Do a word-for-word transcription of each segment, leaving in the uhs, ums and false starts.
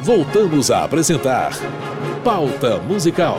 Voltamos a apresentar Pauta Musical.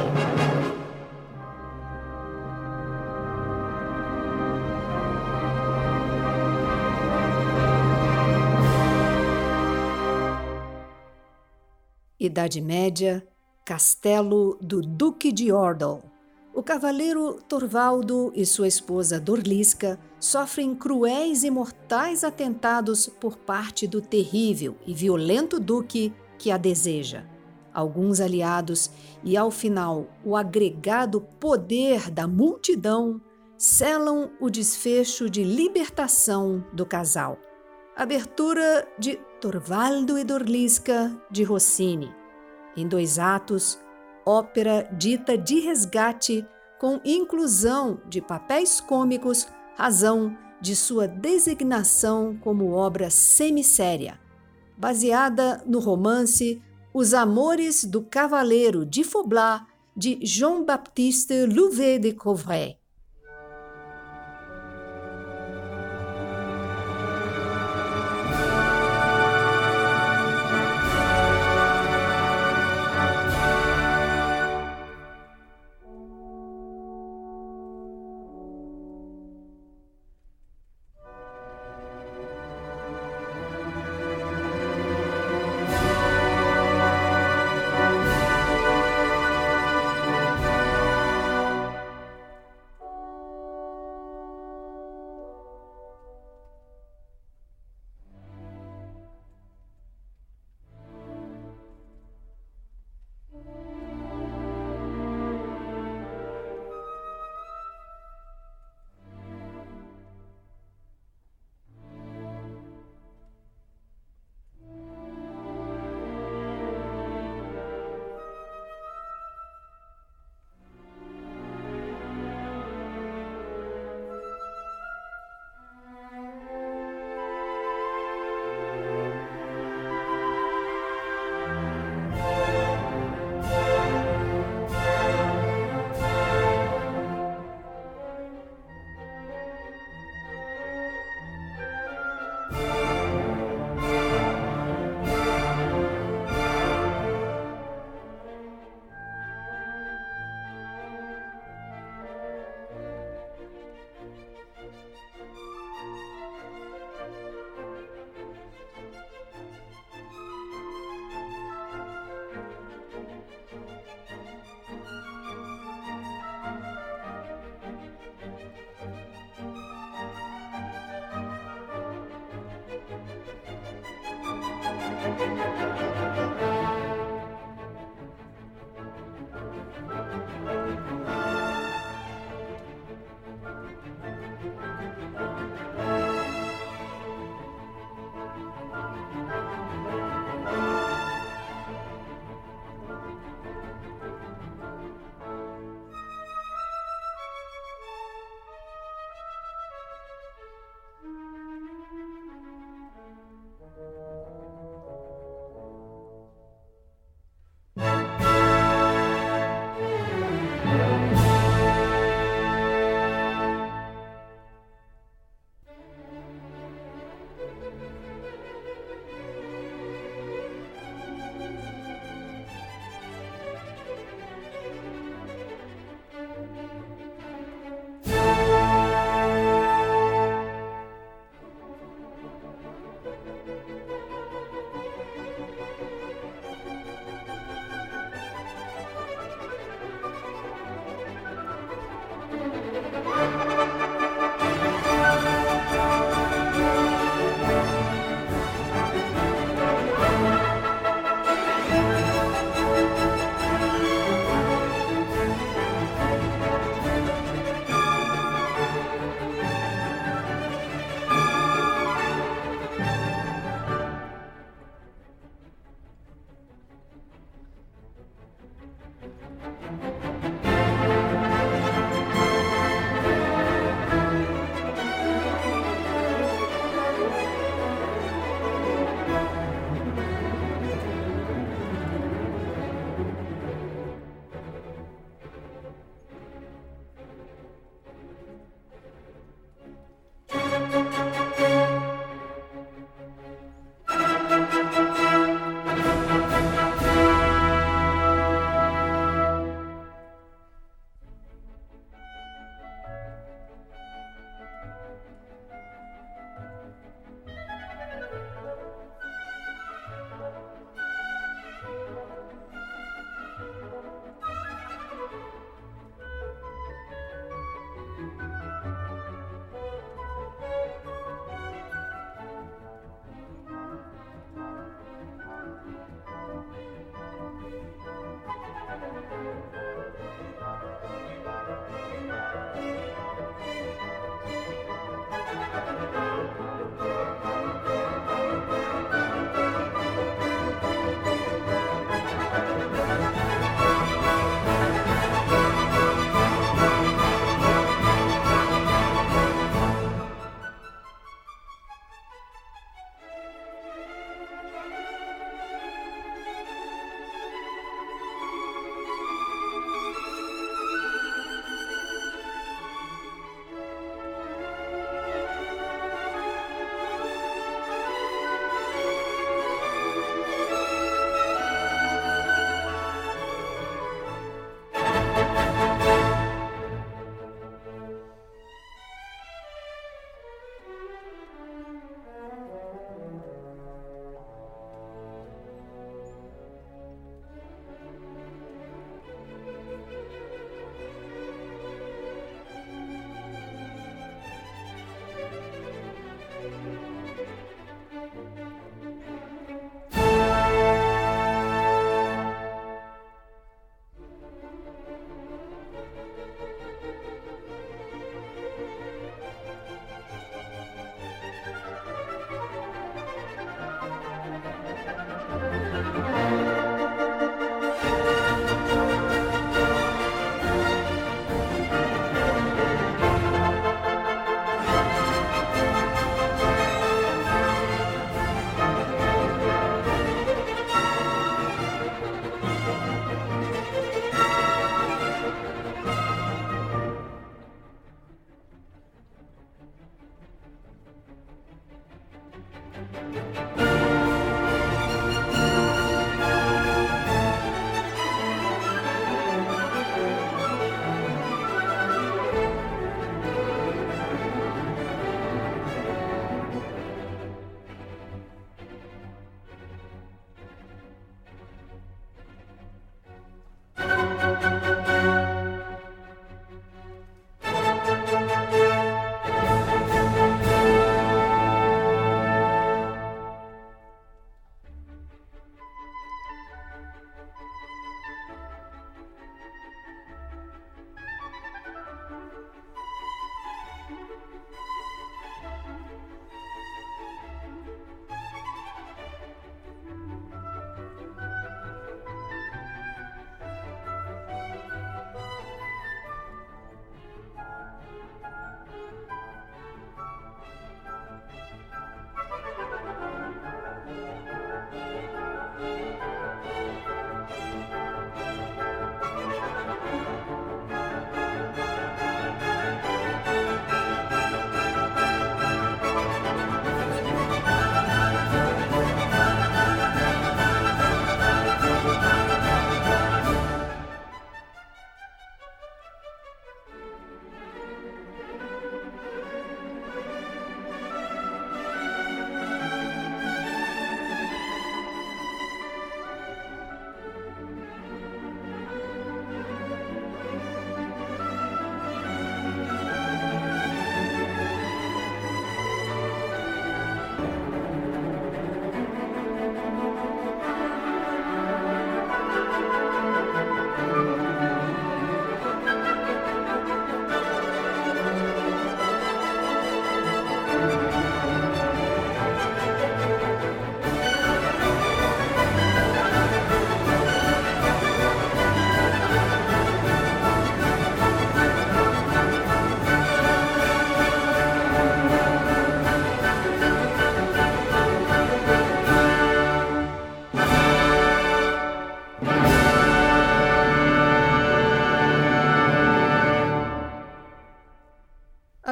Idade Média, Castelo do Duque de Ordal. O cavaleiro Torvaldo e sua esposa Dorlisca sofrem cruéis e mortais atentados por parte do terrível e violento duque que a deseja. Alguns aliados e, ao final, o agregado poder da multidão selam o desfecho de libertação do casal. Abertura de Torvaldo e Dorlisca, de Rossini. Em dois atos, ópera dita de resgate com inclusão de papéis cômicos, razão de sua designação como obra semisséria, baseada no romance Os Amores do Cavaleiro de Faublas, de Jean-Baptiste Louvet de Covray.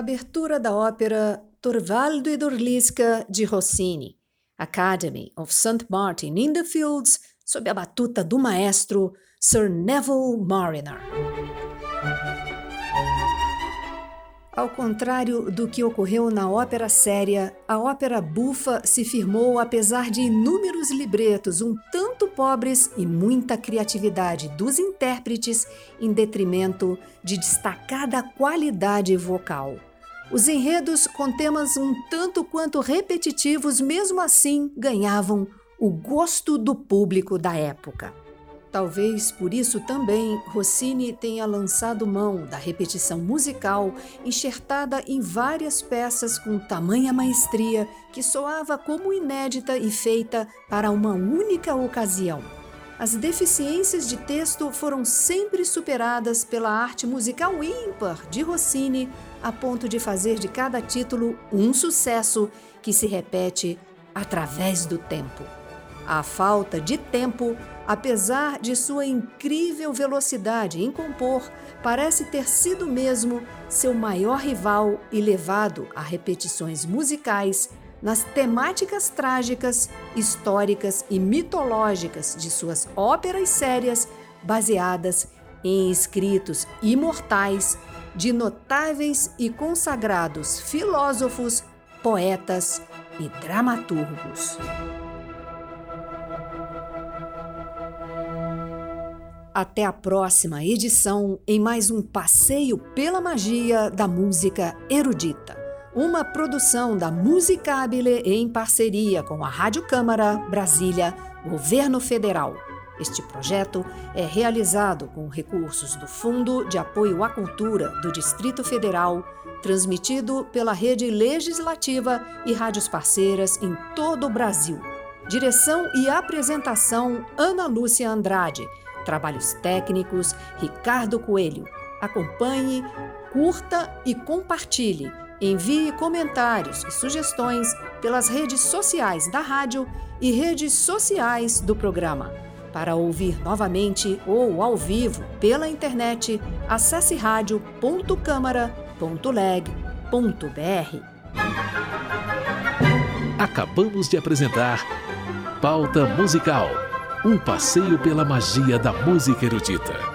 Abertura da ópera Torvaldo e Dorliska de Rossini, Academy of Saint Martin in the Fields, sob a batuta do maestro Sir Neville Marriner. Ao contrário do que ocorreu na ópera séria, a ópera bufa se firmou apesar de inúmeros libretos um tanto pobres e muita criatividade dos intérpretes em detrimento de destacada qualidade vocal. Os enredos com temas um tanto quanto repetitivos, mesmo assim, ganhavam o gosto do público da época. Talvez por isso também Rossini tenha lançado mão da repetição musical enxertada em várias peças com tamanha maestria que soava como inédita e feita para uma única ocasião. As deficiências de texto foram sempre superadas pela arte musical ímpar de Rossini, a ponto de fazer de cada título um sucesso que se repete através do tempo. A falta de tempo, apesar de sua incrível velocidade em compor, parece ter sido mesmo seu maior rival e levado a repetições musicais nas temáticas trágicas, históricas e mitológicas de suas óperas sérias, baseadas em escritos imortais de notáveis e consagrados filósofos, poetas e dramaturgos. Até a próxima edição em mais um passeio pela magia da música erudita. Uma produção da Musicabile em parceria com a Rádio Câmara, Brasília, Governo Federal. Este projeto é realizado com recursos do Fundo de Apoio à Cultura do Distrito Federal, transmitido pela Rede Legislativa e rádios parceiras em todo o Brasil. Direção e apresentação, Ana Lúcia Andrade. Trabalhos técnicos, Ricardo Coelho. Acompanhe, curta e compartilhe. Envie comentários e sugestões pelas redes sociais da rádio e redes sociais do programa. Para ouvir novamente ou ao vivo pela internet, acesse rádio ponto câmara ponto leg ponto br. Acabamos de apresentar Pauta Musical, um passeio pela magia da música erudita.